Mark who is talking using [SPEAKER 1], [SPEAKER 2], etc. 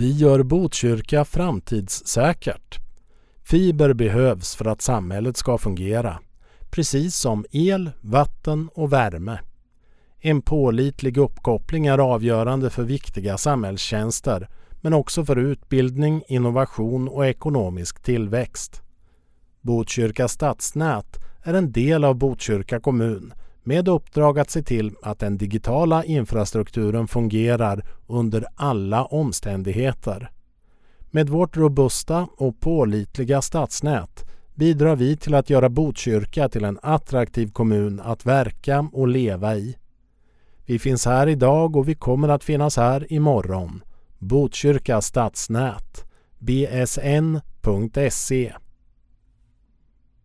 [SPEAKER 1] Vi gör Botkyrka framtidssäkert. Fiber behövs för att samhället ska fungera, precis som el, vatten och värme. En pålitlig uppkoppling är avgörande för viktiga samhällstjänster, men också för utbildning, innovation och ekonomisk tillväxt. Botkyrka stadsnät är en del av Botkyrka kommun med uppdrag att se till att den digitala infrastrukturen fungerar under alla omständigheter. Med vårt robusta och pålitliga stadsnät bidrar vi till att göra Botkyrka till en attraktiv kommun att verka och leva i. Vi finns här idag och vi kommer att finnas här imorgon. Botkyrka stadsnät. bsn.se